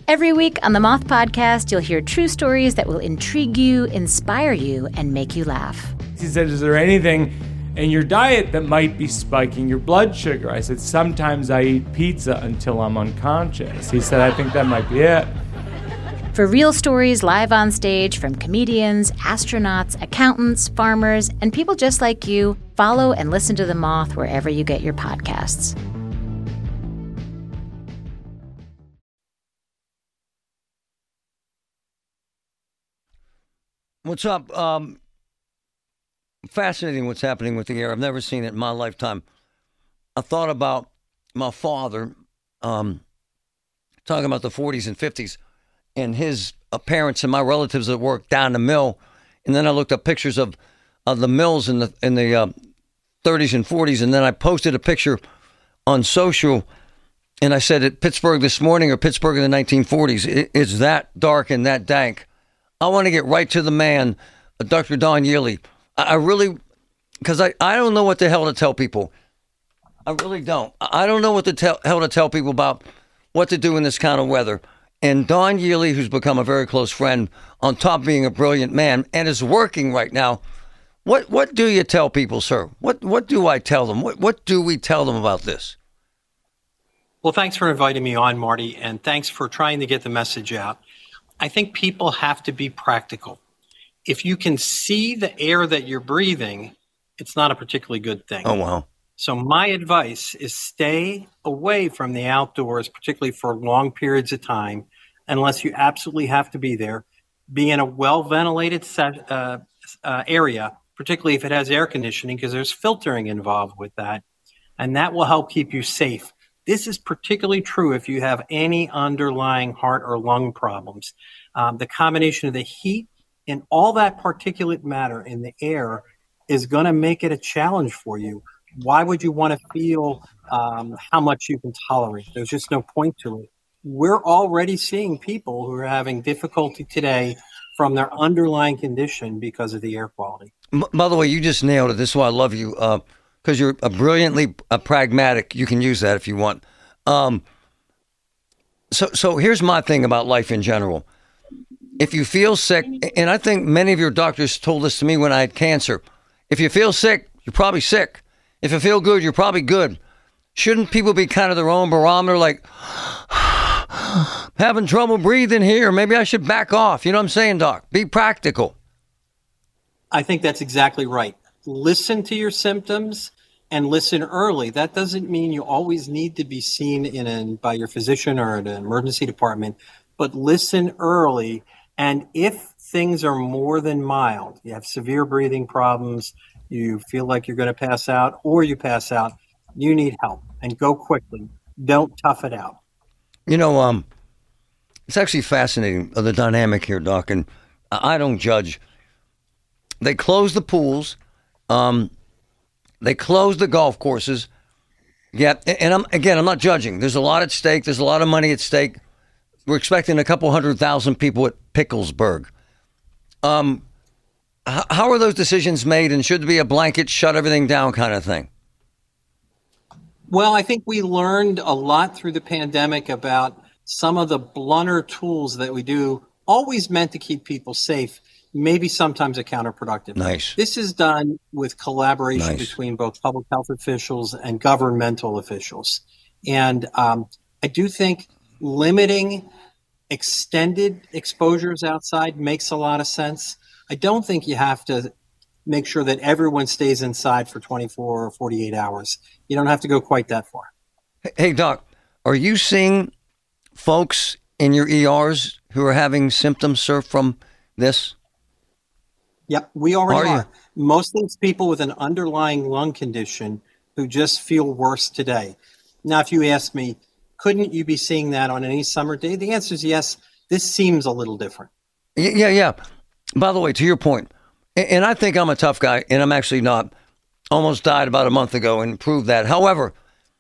Every week on the Moth Podcast, you'll hear true stories that will intrigue you, inspire you, and make you laugh. He said, is there anything in your diet that might be spiking your blood sugar? I said, sometimes I eat pizza until I'm unconscious. He said, I think that might be it. For real stories live on stage from comedians, astronauts, accountants, farmers, and people just like you, follow and listen to The Moth wherever you get your podcasts. What's up? Fascinating what's happening with the air. I've never seen it in my lifetime. I thought about my father talking about the 40s and 50s and his parents and my relatives that worked down the mill. And then I looked up pictures of the mills in the 30s and 40s. And then I posted a picture on social. And I said at Pittsburgh this morning or Pittsburgh in the 1940s, it's that dark and that dank. I want to get right to the man, Dr. Don Yearly. I really, because I don't know what the hell to tell people. I really don't. I don't know what the hell to tell people about what to do in this kind of weather. And Don Yearly, who's become a very close friend, on top of being a brilliant man, and is working right now. What do you tell people, sir? What do I tell them? What do we tell them about this? Well, thanks for inviting me on, Marty, and thanks for trying to get the message out. I think people have to be practical. If you can see the air that you're breathing, it's not a particularly good thing. Oh, wow. So my advice is stay away from the outdoors, particularly for long periods of time, unless you absolutely have to be there. Be in a well-ventilated area, particularly if it has air conditioning, because there's filtering involved with that, and that will help keep you safe. This is particularly true if you have any underlying heart or lung problems. The combination of the heat and all that particulate matter in the air is going to make it a challenge for you. Why would you want to feel how much you can tolerate? There's just no point to it. We're already seeing people who are having difficulty today from their underlying condition because of the air quality. By the way, you just nailed it. This is why I love you. Because you're brilliantly pragmatic. You can use that if you want. So here's my thing about life in general. If you feel sick, and I think many of your doctors told this to me when I had cancer, if you feel sick, you're probably sick. If you feel good, you're probably good. Shouldn't people be kind of their own barometer, like, having trouble breathing here, maybe I should back off? You know what I'm saying, Doc? Be practical. I think that's exactly right. Listen to your symptoms and listen early. That doesn't mean you always need to be seen by your physician or at an emergency department, but listen early. And if things are more than mild, you have severe breathing problems, you feel like you're going to pass out, or you pass out, you need help, and go quickly. Don't tough it out. You know, it's actually fascinating, the dynamic here, Doc, and I don't judge. They close the pools. They closed the golf courses. Yeah, and I'm not judging. There's a lot at stake. There's a lot of money at stake. We're expecting a couple 100,000 people at Picklesburg. How are those decisions made, and should there be a blanket shut everything down kind of thing? Well, I think we learned a lot through the pandemic about some of the blunter tools that we do, always meant to keep people safe. Maybe sometimes a counterproductive. Nice. This is done with collaboration between both public health officials and governmental officials. And I do think limiting extended exposures outside makes a lot of sense. I don't think you have to make sure that everyone stays inside for 24 or 48 hours. You don't have to go quite that far. Hey, Doc, are you seeing folks in your ERs who are having symptoms, sir, from this? Yep, we already are. Mostly it's people with an underlying lung condition who just feel worse today. Now, if you ask me, couldn't you be seeing that on any summer day? The answer is yes. This seems a little different. Yeah. By the way, to your point, and I think I'm a tough guy, and I'm actually not. Almost died about a month ago and proved that. However,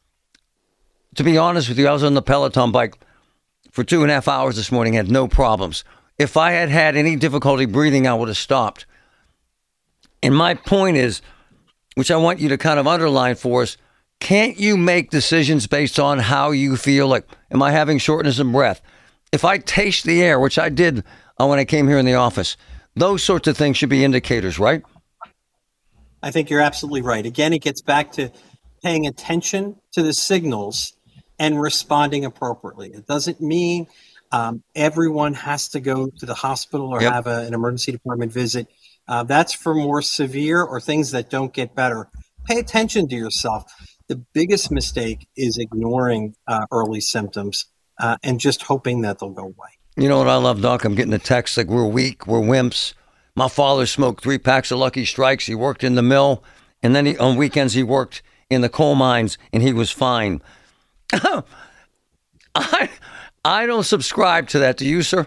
to be honest with you, I was on the Peloton bike for 2.5 hours this morning, had no problems. If I had had any difficulty breathing, I would have stopped. And my point is, which I want you to kind of underline for us, can't you make decisions based on how you feel? Like, am I having shortness of breath? If I taste the air, which I did when I came here in the office, those sorts of things should be indicators, right? I think you're absolutely right. Again, it gets back to paying attention to the signals and responding appropriately. It doesn't mean everyone has to go to the hospital or have an emergency department visit. That's for more severe or things that don't get better. Pay attention to yourself. The biggest mistake is ignoring early symptoms and just hoping that they'll go away. You know what I love, Doc? I'm getting a text like, we're weak, we're wimps. My father smoked 3 packs of Lucky Strikes. He worked in the mill, and then on weekends he worked in the coal mines, and he was fine. I don't subscribe to that. Do you, sir?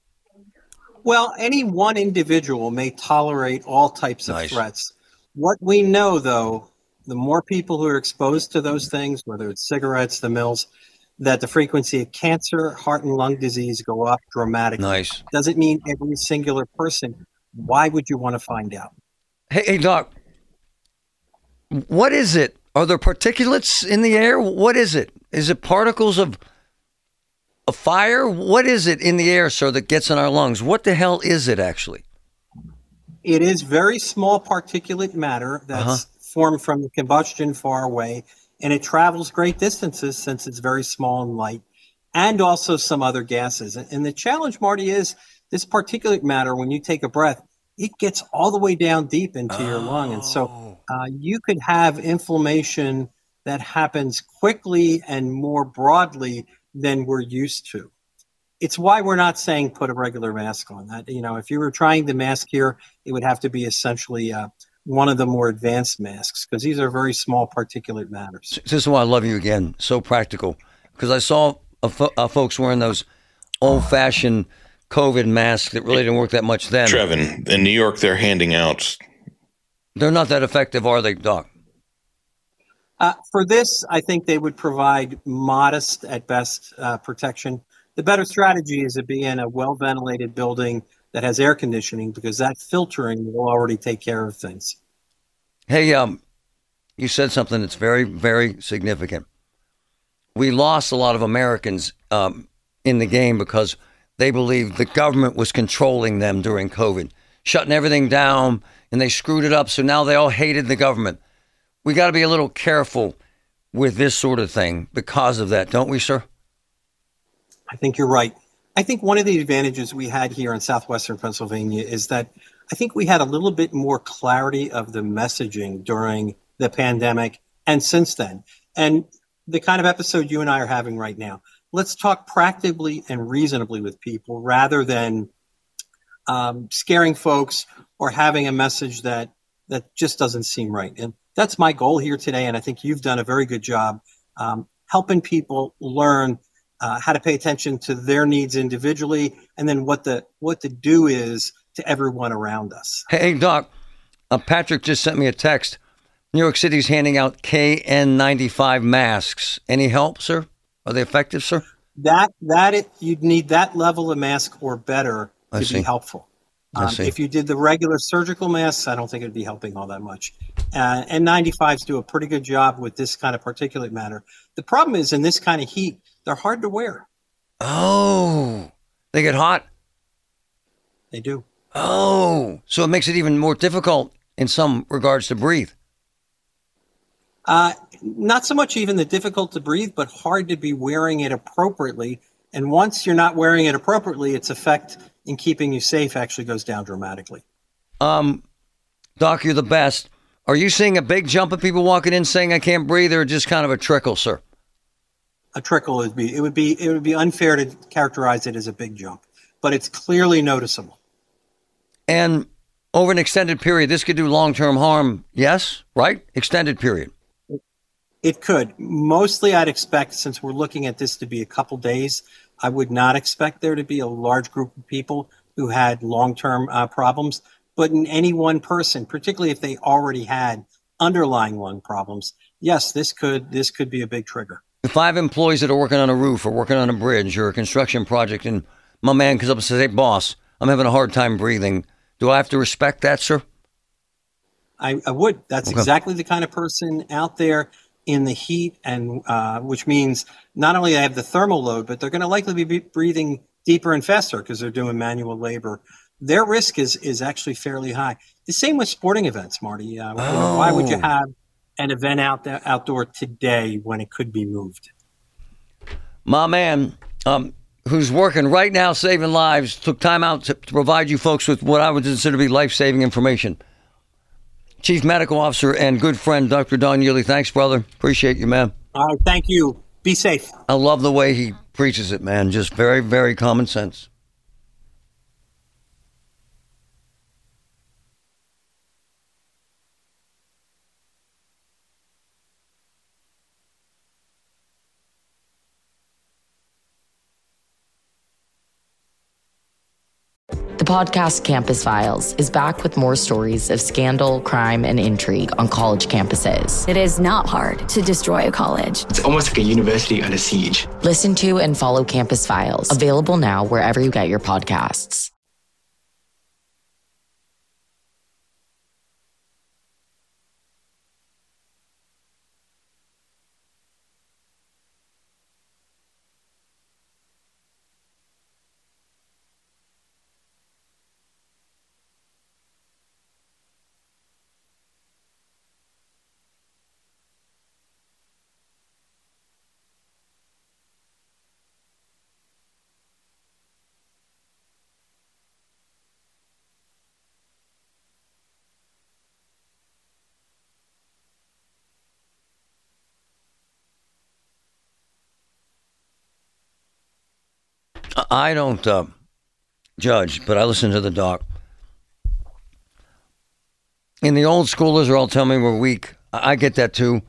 Well, any one individual may tolerate all types of threats. What we know, though, the more people who are exposed to those things, whether it's cigarettes, the mills, that the frequency of cancer, heart and lung disease go up dramatically. Doesn't mean every singular person. Why would you want to find out? Hey, Doc, what is it? Are there particulates in the air? What is it? Is it particles of fire? What is it in the air, sir, that gets in our lungs? What the hell is it actually? It is very small particulate matter that's formed from the combustion far away, and it travels great distances since it's very small and light, and also some other gases. And the challenge, Marty, is this particulate matter, when you take a breath, it gets all the way down deep into your lung. And so you could have inflammation that happens quickly and more broadly than we're used to. It's why we're not saying put a regular mask on. That, you know, if you were trying the mask here, it would have to be essentially one of the more advanced masks, because these are very small particulate matters. This is why I love you again. So practical. Because I saw folks wearing those old-fashioned COVID masks that really didn't work that much then. Trevin, in New York, they're handing out. They're not that effective, are they, Doc? For this, I think they would provide modest, at best, protection. The better strategy is to be in a well-ventilated building that has air conditioning, because that filtering will already take care of things. Hey, you said something that's very, very significant. We lost a lot of Americans in the game because they believed the government was controlling them during COVID, shutting everything down, and they screwed it up. So now they all hated the government. We got to be a little careful with this sort of thing because of that, don't we, sir? I think you're right. I think one of the advantages we had here in southwestern Pennsylvania is that I think we had a little bit more clarity of the messaging during the pandemic and since then. And the kind of episode you and I are having right now, let's talk practically and reasonably with people rather than scaring folks or having a message that just doesn't seem right. And that's my goal here today. And I think you've done a very good job helping people learn how to pay attention to their needs individually, and then what the do is to everyone around us. Hey, Doc, Patrick just sent me a text. New York City's handing out KN95 masks. Any help, sir? Are they effective, sir? You'd need that level of mask or better to be helpful. If you did the regular surgical masks, I don't think it'd be helping all that much. N95s do a pretty good job with this kind of particulate matter. The problem is, in this kind of heat, they're hard to wear. Oh, they get hot? They do. Oh, so it makes it even more difficult in some regards to breathe. Not so much even the difficult to breathe, but hard to be wearing it appropriately. And once you're not wearing it appropriately, its effect in keeping you safe actually goes down dramatically. Doc, you're the best. Are you seeing a big jump of people walking in saying I can't breathe, or just kind of a trickle, sir? A trickle would be unfair to characterize it as a big jump, but it's clearly noticeable. And over an extended period, this could do long-term harm. Yes, right? Extended period. It could. Mostly I'd expect, since we're looking at this to be a couple days, I would not expect there to be a large group of people who had long-term problems. But in any one person, particularly if they already had underlying lung problems, yes, this could be a big trigger. If I have employees that are working on a roof or working on a bridge or a construction project, and my man comes up and says, "Hey, boss, I'm having a hard time breathing," do I have to respect that, sir? I would. That's exactly the kind of person out there in the heat, and which means not only they have the thermal load, but they're going to likely be breathing deeper and faster because they're doing manual labor. Their risk is actually fairly high. The same with sporting events, Marty. Why would you have an event outdoor today when it could be moved? My man, who's working right now saving lives, took time out to provide you folks with what I would consider to be life-saving information. Chief Medical Officer and good friend, Dr. Don Yearly. Thanks, brother. Appreciate you, man. All right, thank you. Be safe. I love the way he preaches it, man. Just very, very common sense. The podcast Campus Files is back with more stories of scandal, crime, and intrigue on college campuses. It is not hard to destroy a college. It's almost like a university under siege. Listen to and follow Campus Files, available now wherever you get your podcasts. I don't judge, but I listen to the doc. And the old schoolers are all telling me we're weak. I get that too.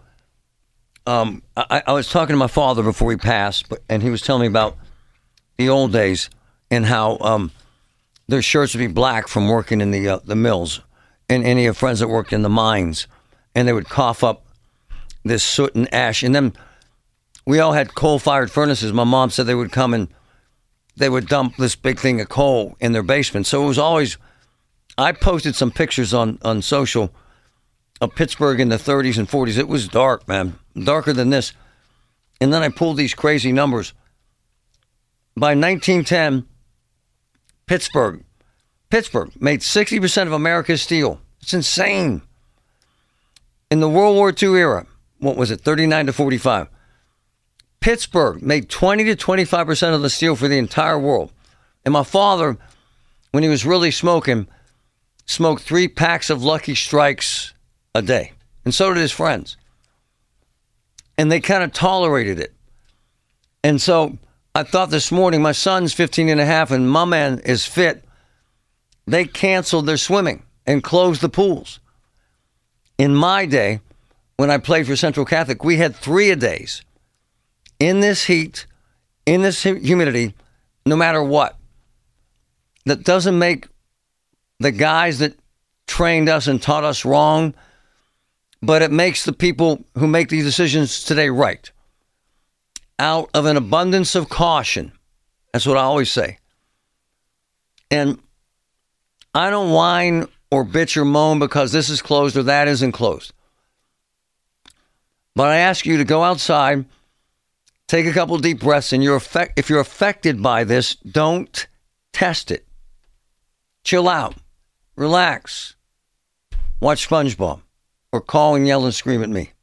I was talking to my father before he passed, and he was telling me about the old days and how their shirts would be black from working in the mills, and any of friends that worked in the mines, and they would cough up this soot and ash. And then we all had coal-fired furnaces. My mom said they would come and they would dump this big thing of coal in their basement. So it was always, I posted some pictures on social of Pittsburgh in the 30s and 40s. It was dark, man, darker than this. And then I pulled these crazy numbers. By 1910, Pittsburgh made 60% of America's steel. It's insane. In the World War II era, what was it, 39 to 45? Pittsburgh made 20 to 25% of the steel for the entire world. And my father, when he was really smoking, smoked 3 packs of Lucky Strikes a day. And so did his friends. And they kind of tolerated it. And so I thought this morning, my son's 15 and a half and my man is fit. They canceled their swimming and closed the pools. In my day, when I played for Central Catholic, we had 3-a-days. In this heat, in this humidity, no matter what. That doesn't make the guys that trained us and taught us wrong, but it makes the people who make these decisions today right. Out of an abundance of caution. That's what I always say. And I don't whine or bitch or moan because this is closed or that isn't closed. But I ask you to go outside, take a couple deep breaths, and if you're affected by this, don't test it. Chill out. Relax. Watch SpongeBob. Or call and yell and scream at me.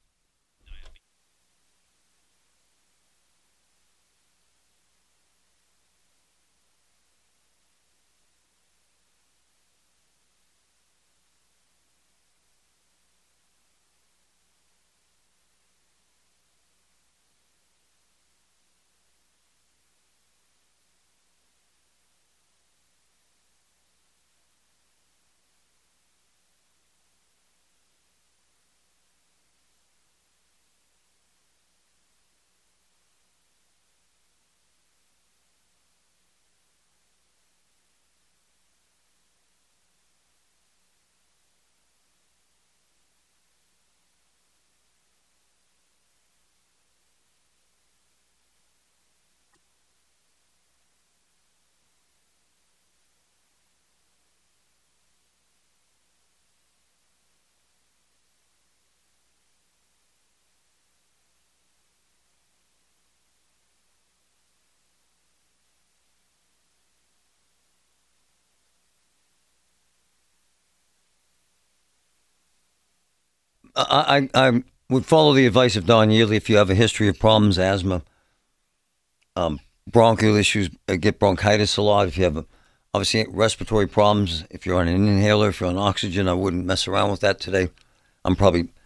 I would follow the advice of Don Yearly. If you have a history of problems, asthma, bronchial issues, get bronchitis a lot. If you have obviously respiratory problems, if you're on an inhaler, if you're on oxygen, I wouldn't mess around with that today. I'm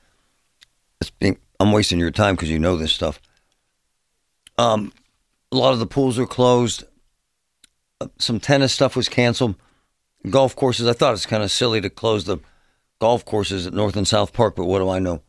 wasting your time because you know this stuff. A lot of the pools are closed. Some tennis stuff was canceled. Golf courses, I thought it's kind of silly to close the golf courses at North and South Park, but what do I know?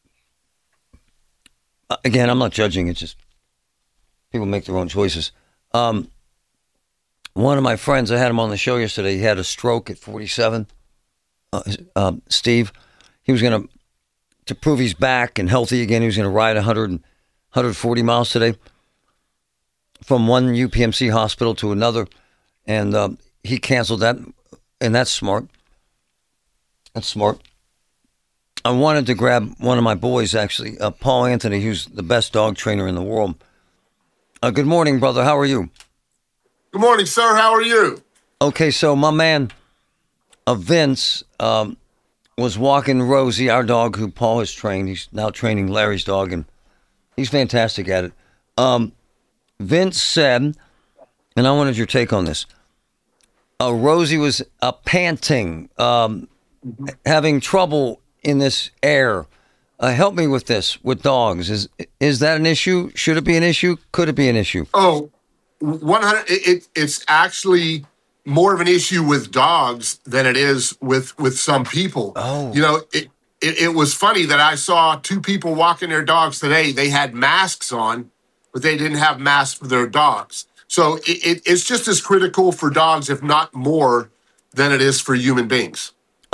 Again, I'm not judging. It's just people make their own choices. One of my friends, I had him on the show yesterday. He had a stroke at 47. Steve, he was going to prove he's back and healthy again. He was going to ride 140 miles today from one UPMC hospital to another. And he canceled that. And that's smart. That's smart. I wanted to grab one of my boys, actually, Paul Anthony, who's the best dog trainer in the world. Good morning, brother. How are you? Good morning, sir. How are you? Okay, so my man, Vince, was walking Rosie, our dog, who Paul has trained. He's now training Larry's dog, and he's fantastic at it. Vince said, and I wanted your take on this, Rosie was panting, having trouble in this air. Help me with this, with dogs. Is that an issue? Should it be an issue? Could it be an issue? Oh, 100. It's actually more of an issue with dogs than it is with some people. Oh. You know, it was funny that I saw two people walking their dogs today. They had masks on, but they didn't have masks for their dogs. So it's just as critical for dogs, if not more, than it is for human beings.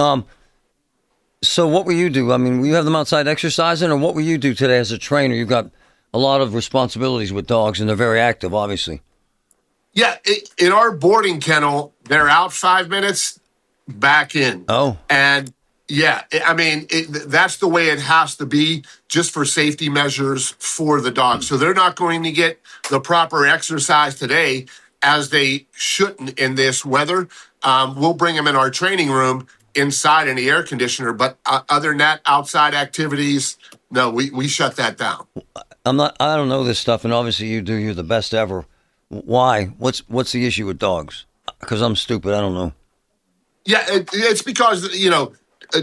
So what will you do? I mean, will you have them outside exercising, or what will you do today as a trainer? You've got a lot of responsibilities with dogs, and they're very active, obviously. Yeah, in our boarding kennel, they're out 5 minutes, back in. Oh. And yeah, I mean, that's the way it has to be, just for safety measures for the dog. So they're not going to get the proper exercise today, as they shouldn't in this weather. We'll bring them in our training room inside in the air conditioner. But other than that, outside activities, no, we shut that down. I don't know this stuff, and obviously you do. You're the best ever. Why? What's the issue with dogs? Because I'm stupid. I don't know. Yeah, it's because, you know,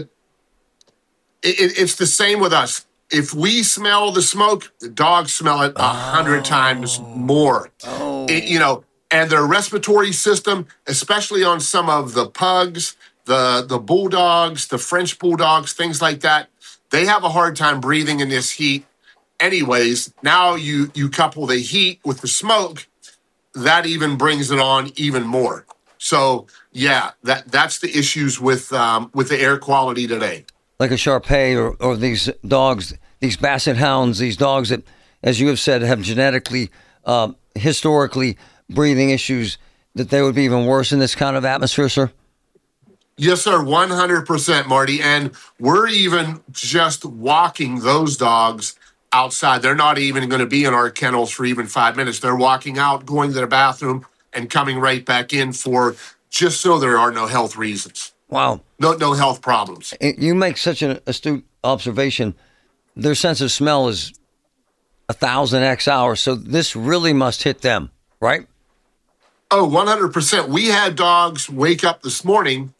it's the same with us. If we smell the smoke, the dogs smell it 100 times more. Oh. You know, and their respiratory system, especially on some of the pugs, the bulldogs, the French bulldogs, things like that, they have a hard time breathing in this heat. Anyways, now you couple the heat with the smoke, that even brings it on even more. So yeah, that's the issues with the air quality today. Like a Shar-Pei or these dogs, these Basset Hounds, these dogs that, as you have said, have genetically, historically breathing issues, that they would be even worse in this kind of atmosphere, sir? Yes, sir, 100%, Marty. And we're even just walking those dogs outside. They're not even going to be in our kennels for even 5 minutes. They're walking out, going to the bathroom, and coming right back in for just so there are no health reasons. Wow. No health problems. You make such an astute observation. Their sense of smell is 1,000x ours, so this really must hit them, right? Oh, 100%. We had dogs wake up this morning,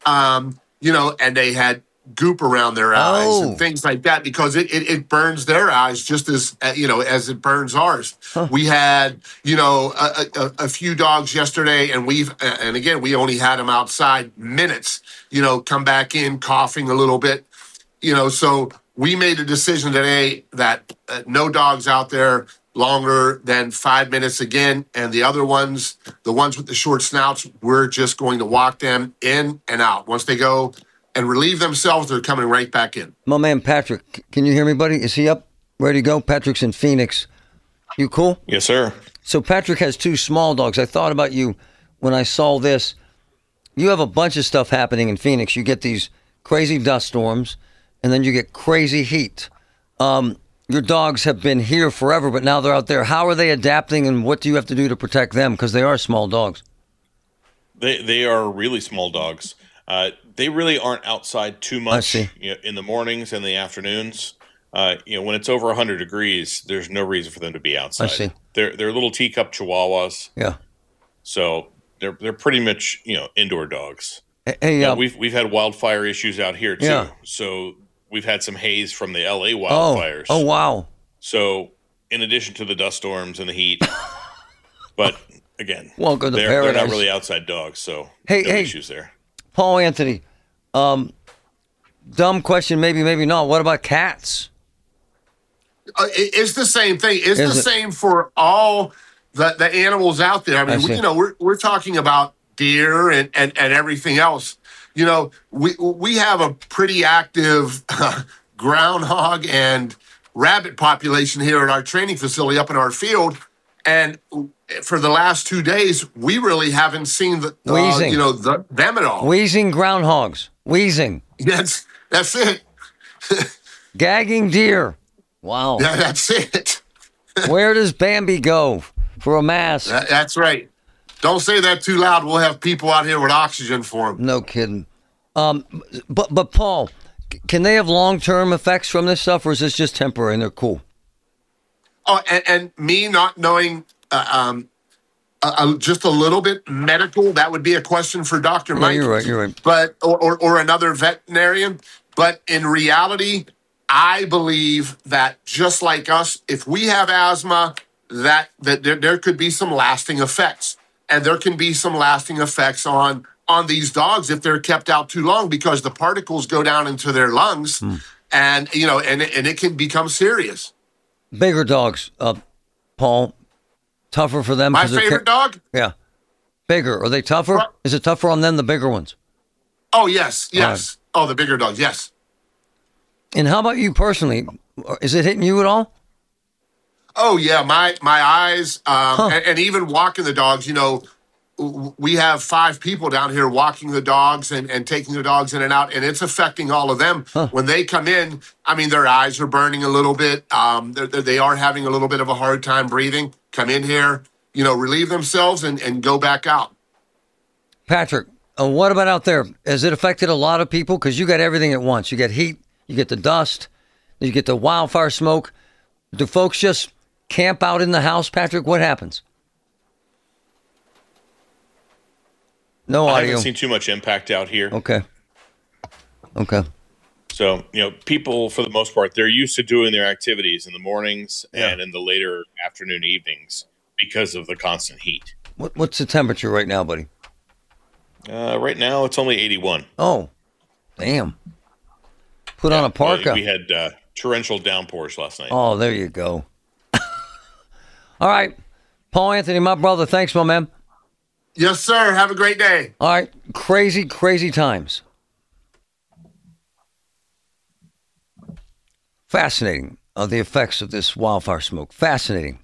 you know, and they had goop around their eyes and things like that, because it burns their eyes just as, you know, as it burns ours. Huh. We had, you know, a few dogs yesterday, and and again, we only had them outside minutes, you know, come back in coughing a little bit, you know, so we made a decision today that no dogs out there longer than 5 minutes again. And the other ones, the ones with the short snouts, we're just going to walk them in and out. Once they go and relieve themselves, they're coming right back in. My man Patrick, can you hear me, buddy? Is he up? Ready to go? Patrick's in Phoenix. You cool? Yes, sir. So Patrick has two small dogs. I thought about you when I saw this. You have a bunch of stuff happening in Phoenix. You get these crazy dust storms, and then you get crazy heat. Your dogs have been here forever, but now they're out there. How are they adapting, and what do you have to do to protect them? Because they are small dogs. They are really small dogs. They really aren't outside too much in the mornings and the afternoons. When it's over 100 degrees, there's no reason for them to be outside. I see. They're little teacup chihuahuas. Yeah. So they're pretty much indoor dogs. Hey, we've had wildfire issues out here too. Yeah. So we've had some haze from the LA wildfires. Oh wow. So in addition to the dust storms and the heat, but again, welcome to they're paradise. not really outside dogs, so no issues there. Paul Anthony, dumb question, maybe not. What about cats? It's the same thing. It's the same for all the animals out there. I mean, we're talking about deer and everything else. We have a pretty active groundhog and rabbit population here at our training facility up in our field. And for the last 2 days, we really haven't seen them at all. Wheezing groundhogs. Wheezing. That's it. Gagging deer. Wow. Yeah, that's it. Where does Bambi go for a mask? That's right. Don't say that too loud. We'll have people out here with oxygen for them. No kidding. But Paul, can they have long-term effects from this stuff, or is this just temporary and they're cool? Oh, and me not knowing just a little bit medical, that would be a question for Dr. Mike. You're right. But or another veterinarian. But in reality, I believe that just like us, if we have asthma, that there could be some lasting effects. And there can be some lasting effects on these dogs if they're kept out too long, because the particles go down into their lungs and it can become serious. Bigger dogs, Paul, tougher for them. My favorite dog? Yeah. Bigger. Are they tougher? Is it tougher on them, the bigger ones? Oh, yes. Right. Oh, the bigger dogs, yes. And how about you personally? Is it hitting you at all? Oh, yeah. My eyes, and even walking the dogs, we have 5 people down here walking the dogs and taking the dogs in and out, and it's affecting all of them. When they come in, I mean, their eyes are burning a little bit. They are having a little bit of a hard time breathing. Come in here, relieve themselves and go back out. Patrick, what about out there? Has it affected a lot of people? Because you got everything at once. You get heat, you get the dust, you get the wildfire smoke. Do folks just camp out in the house, Patrick? What happens? No audio. I haven't seen too much impact out here. Okay. So, people, for the most part, they're used to doing their activities in the mornings and in the later afternoon evenings because of the constant heat. What's the temperature right now, buddy? Right now, it's only 81. Oh, damn. Put on a parka. We had torrential downpours last night. Oh, there you go. All right. Paul Anthony, my brother, thanks, my man. Yes, sir. Have a great day. All right. Crazy, crazy times. Fascinating, the effects of this wildfire smoke. Fascinating.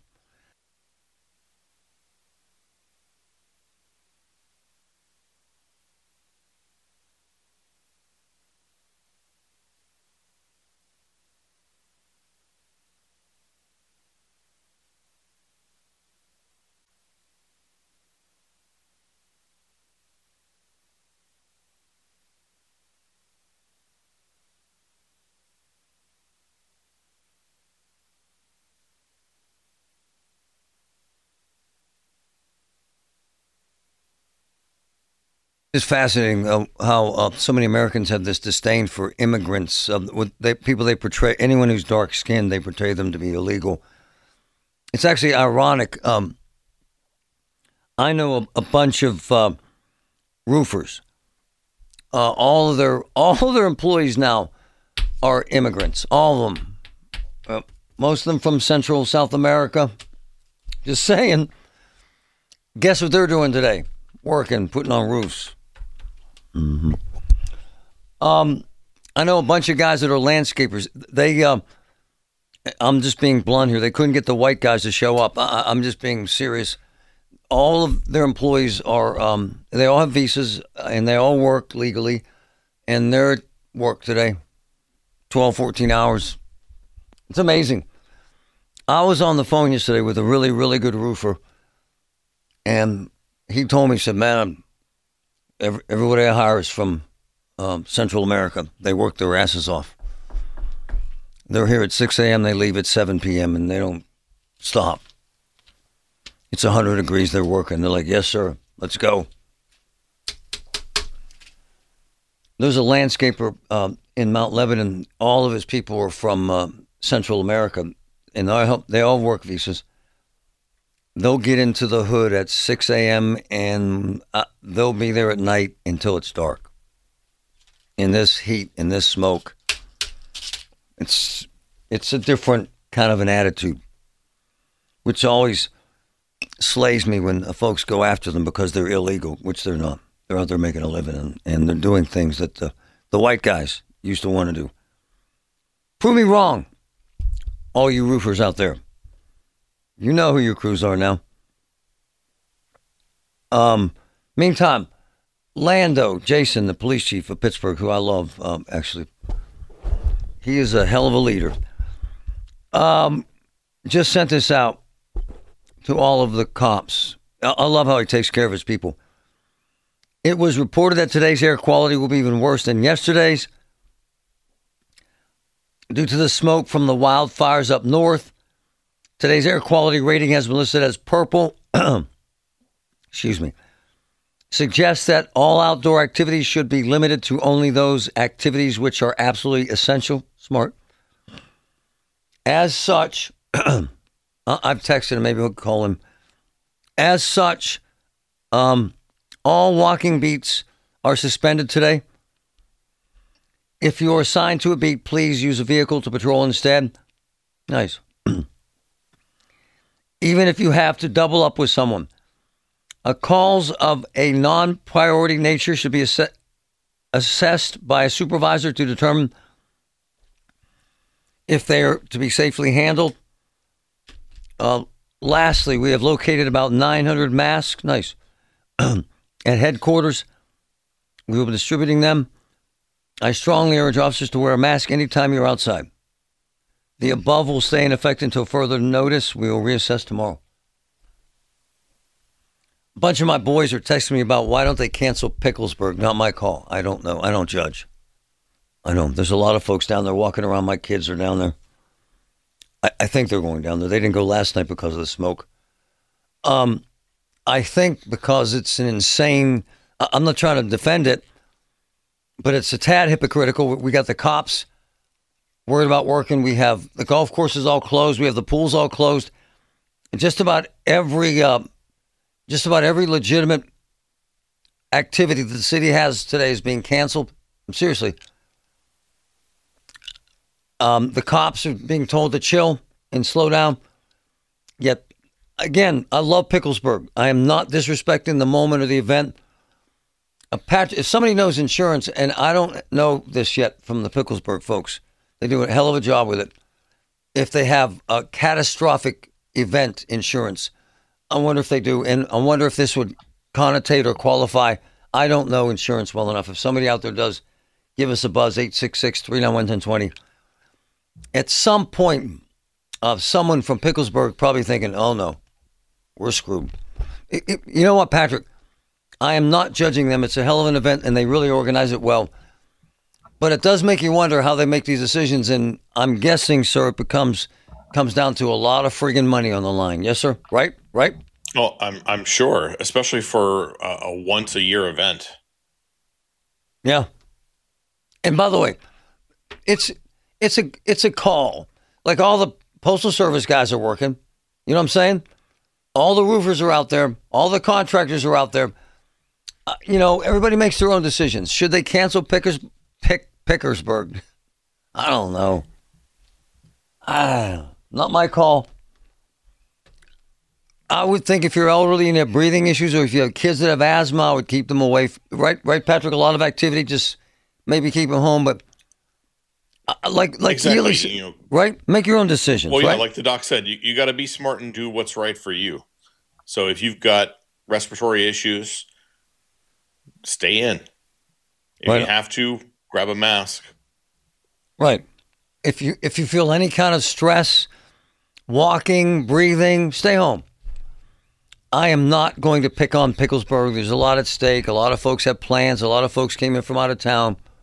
It's fascinating how so many Americans have this disdain for immigrants. People they portray, anyone who's dark skinned, they portray them to be illegal. It's actually ironic. I know a bunch of roofers. All of their employees now are immigrants. All of them. Most of them from Central South America. Just saying. Guess what they're doing today? Working, putting on roofs. Mm-hmm. I know a bunch of guys that are landscapers. I'm just being blunt here. They couldn't get the white guys to show up. I'm just being serious. All of their employees are, they all have visas and they all work legally, and they're at work today, 12, 14 hours. It's amazing. I was on the phone yesterday with a really, really good roofer, and he told me, he said, man, everybody I hire is from Central America. They work their asses off. They're here at 6 a.m., they leave at 7 p.m., and they don't stop. It's 100 degrees, they're working. They're like, yes, sir, let's go. There's a landscaper in Mount Lebanon. All of his people are from Central America, and they all work visas. They'll get into the hood at 6 a.m., and they'll be there at night until it's dark. In this heat, in this smoke, it's a different kind of an attitude, which always slays me when folks go after them because they're illegal, which they're not. They're out there making a living, and they're doing things that the white guys used to want to do. Prove me wrong, all you roofers out there. You know who your crews are now. Meantime, Lando, Jason, the police chief of Pittsburgh, who I love, actually. He is a hell of a leader. Just sent this out to all of the cops. I love how he takes care of his people. It was reported that today's air quality will be even worse than yesterday's due to the smoke from the wildfires up north. Today's air quality rating has been listed as purple. Excuse me. Suggests that all outdoor activities should be limited to only those activities which are absolutely essential. Smart. As such, I've texted him, maybe we'll call him. As such, all walking beats are suspended today. If you're assigned to a beat, please use a vehicle to patrol instead. Nice. Even if you have to double up with someone. Calls of a non-priority nature should be assessed by a supervisor to determine if they are to be safely handled. Lastly, we have located about 900 masks. Nice. At headquarters. We will be distributing them. I strongly urge officers to wear a mask anytime you're outside. The above will stay in effect until further notice. We will reassess tomorrow. A bunch of my boys are texting me about why don't they cancel Picklesburg. Not my call. I don't know. I don't judge. I know. There's a lot of folks down there walking around. My kids are down there. I think they're going down there. They didn't go last night because of the smoke. I think because it's an insane... I'm not trying to defend it, but it's a tad hypocritical. We got the cops worried about working. We have the golf courses all closed. We have the pools all closed. And just about every legitimate activity that the city has today is being canceled. Seriously. The cops are being told to chill and slow down. Yet, again, I love Picklesburg. I am not disrespecting the moment or the event. If somebody knows insurance, and I don't know this yet from the Picklesburg folks, they do a hell of a job with it. If they have a catastrophic event insurance, I wonder if they do, and I wonder if this would connotate or qualify. I don't know insurance well enough. If somebody out there does, give us a buzz, 866-391-1020. At some point, someone from Picklesburg probably thinking, oh no, we're screwed. You know what, Patrick? I am not judging them. It's a hell of an event, and they really organize it well. But it does make you wonder how they make these decisions, and I'm guessing, sir, it comes down to a lot of friggin' money on the line. Yes, sir? Right? Well, I'm sure, especially for a once-a-year event. Yeah. And by the way, it's a call. Like all the Postal Service guys are working. You know what I'm saying? All the roofers are out there. All the contractors are out there. Everybody makes their own decisions. Should they cancel Pickersburg? I don't know. Not my call. I would think if you're elderly and you have breathing issues, or if you have kids that have asthma, I would keep them away. Right, Patrick? A lot of activity, just maybe keep them home. But like exactly, Healy, right? Make your own decisions. Well, yeah, right? like the doc said, you got to be smart and do what's right for you. So if you've got respiratory issues, stay in. If you have to, grab a mask. Right. If you feel any kind of stress, walking, breathing, stay home. I am not going to pick on Picklesburg. There's a lot at stake. A lot of folks have plans. A lot of folks came in from out of town.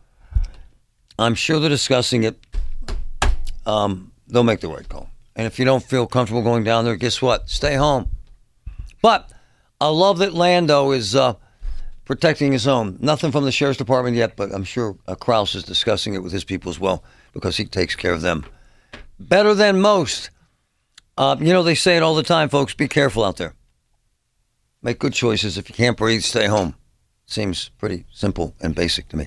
I'm sure they're discussing it. They'll make the right call. And if you don't feel comfortable going down there, guess what? Stay home. But I love that Lando is protecting his own. Nothing from the sheriff's department yet, but I'm sure Kraus is discussing it with his people as well because he takes care of them better than most. They say it all the time, folks. Be careful out there. Make good choices. If you can't breathe, stay home. Seems pretty simple and basic to me.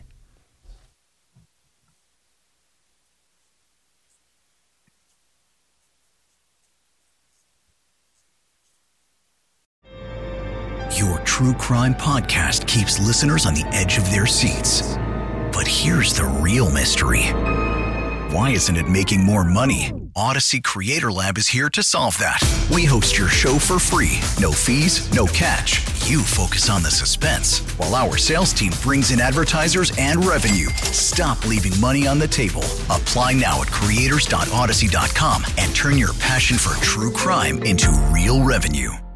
Your true crime podcast keeps listeners on the edge of their seats. But here's the real mystery. Why isn't it making more money? Odyssey Creator Lab is here to solve that. We host your show for free. No fees, no catch. You focus on the suspense, while our sales team brings in advertisers and revenue. Stop leaving money on the table. Apply now at creators.odyssey.com and turn your passion for true crime into real revenue.